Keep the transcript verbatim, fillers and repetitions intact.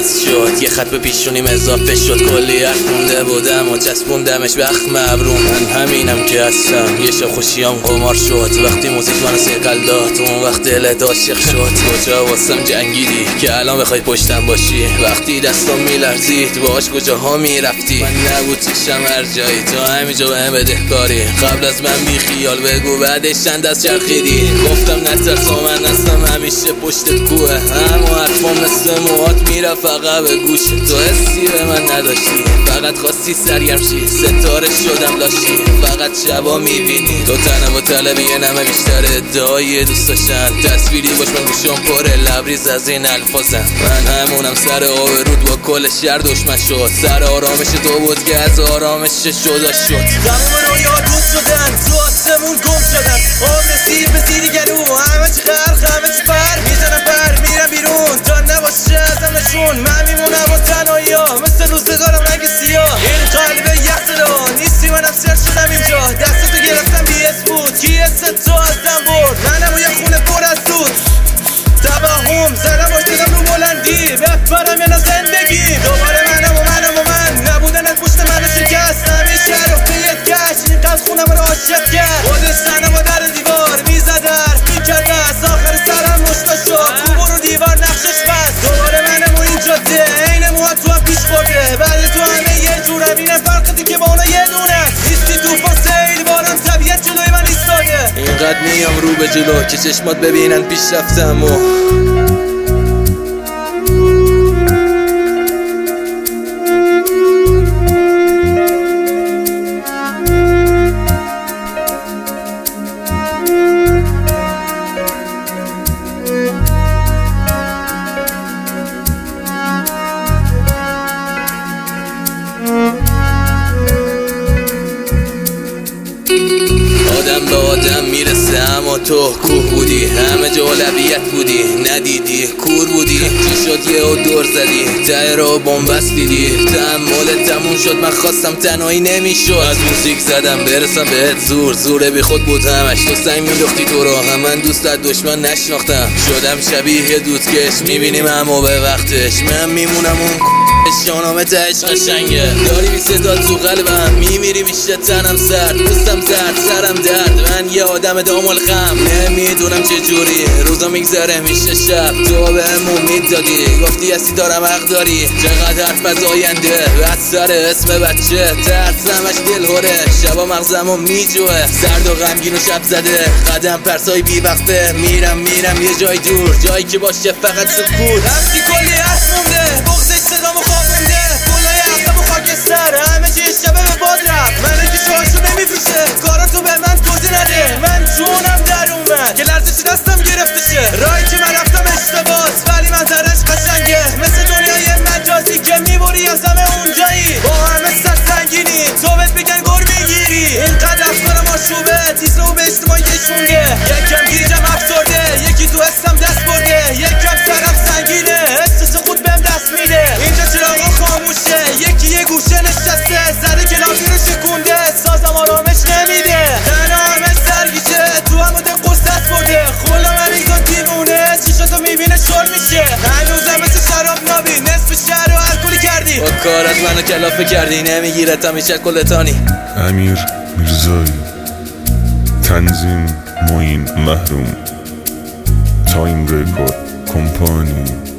عوض شد، یه خط به پیشونیم اضافه شد. کلی حرف مونده بودم و چسبوندمش به اخم ابرو. من همینم که هستم، یه شب خوشیام قمار شد. وقتی موزیک منو سیقل داد، اون وقت دلت عاشق شد. کجا واسم جنگیدی که الان بخوای پشتم باشی؟ وقتی دستم میلرزید باهاش کجاها میرفتی؟ من نبود چشم هر جایی، تو همینجا بهم بدهکاری. قبل از من بی خیال بگو بعدش چند دست چرخیدی. گفتم نترس من هستم همیشه پشتت کوه. اما حرفام مثل موهات میرفت عقب گوش. تو حسی به من نداشتی، فقط خواستی سرگرم شی. ستاره شدم لاشی، فقط شبا میبینی. تو تنه و طلبی یه نمه بیشتر ادعای دوست داشتن. تصویری باش من گوشم پر لبریز از این الفاظم. من همونم سر آورود با کل شهر دشمن شد. سر آرامش تو بود که از آرامش جدا شد. تمام رویا دود شدن، تو آسمون گم شدن. آب رسید به زیر گلو، همه چی خرخ همه چی پر. میزنم پر میرم بیرون، جان نباشه ازم نشون. من میمونم با تنهایی ها، مثل روزگارم رنگ سیاه. این قلب یخ زدا، نیستی منم سر شدم اینجا. دستتو گرفتم بی اس بود، کی است تو ازم برد. منم و یه خونه پر از دود تباهم زدم باش دیدم رو بلندی. بپرم یا نه زندگی دوباره منم و منم و من. نبودنت پشت منو شکست، همیشه رفته یک کش. این قلب خونم رو عاشق کرد، خودش زنم و در دیوار میزد حرف میکرد دست. آخر سرم مشتا شد، تو برو دیوار نقشش بست. دوباره منم و این جاده، عین موها تو هم پیش برده. بعد تو همه یه جورم، اینه فرقتی که با اونا یه دونه. نیستی تو فاسیل بارم، طبیعت جلوی من ایستاده. اینقدر میام رو به جلو که چشمات ببینن پیش رفتم و آدم به آدم میرسه اما تو کوه بودی. همه جا اولویت بودی، ندیدی کور بودی. چی شد یه و دور زدی، ته رو بومبست دیدی. تحمل تموم شد، من خواستم تنهایی نمیشد. از موزیک زدم برسم بهت زور، زور بی خود بود همش. تو سنگ مینداختی تو راه، من دوست از دشمن نشناختم. شدم شبیه دودکش، میبینیم اما به وقتش. من میمونم اون شانامه تا عشق قشنگه. داری بی صدا تو قلبم، میمیری میشه تنم سرد. دوستم زرد سرم درد، من یه آدم دامال خم. نمیدونم چه جوری روزا میگذره میشه شب. تو بهم امید دادی، گفتی هستی دارم حق داری. چقدر حرف از آینده، بد سر اسم بچه. ترسمش دل هوره، شبا مغزمو میجوه. سرد و غمگین و شب زده، قدم پرسای بی وقته. میرم میرم یه جای دور، جایی که باشه فقط سکوت. رفتی کلی حرف مونده، بغضش صدامو خوابونده. گلای عقب و خاکستر، همه چی شبه به باد رفت. منو که شوهاشو نمیپیشه، کارا تو به من توضیح نده. من جونم در اومد که لرزشی دستم گرفته شه. راهی که من رفتم اشتباس، ولی منظرش قشنگه. مثل دنیای مجازی که میبری از همه اونجایی. با همه سر سنگینی تو بهت بگن گر میگیری. اینقدر افکارم آشوبه، تیزه و به اجتماعی کشونده. یکم گیجم افسرده، یکی تو حسم دست برده. یکم سرم سنگینه، احساس خود بهم دست میده. اینجا چراغا خاموشه، یکی یه گوشه نشسته. زده کلامی رو شکونده، سازم آرامش نمیده. تنها همه سرگیشه، تو همه دل قصد دست برده. خلا مریضا دیوونه، چیشاتو میبینه شل میشه. هنوزم مثل شراب نابی، نصف شهر رو الکلی کردی. با کارت منو کلافه کردی، نمیگیرت همیشه کلتانی. امیر میرزایی، تنظیم معین محروم، تایم رکورد کمپانی.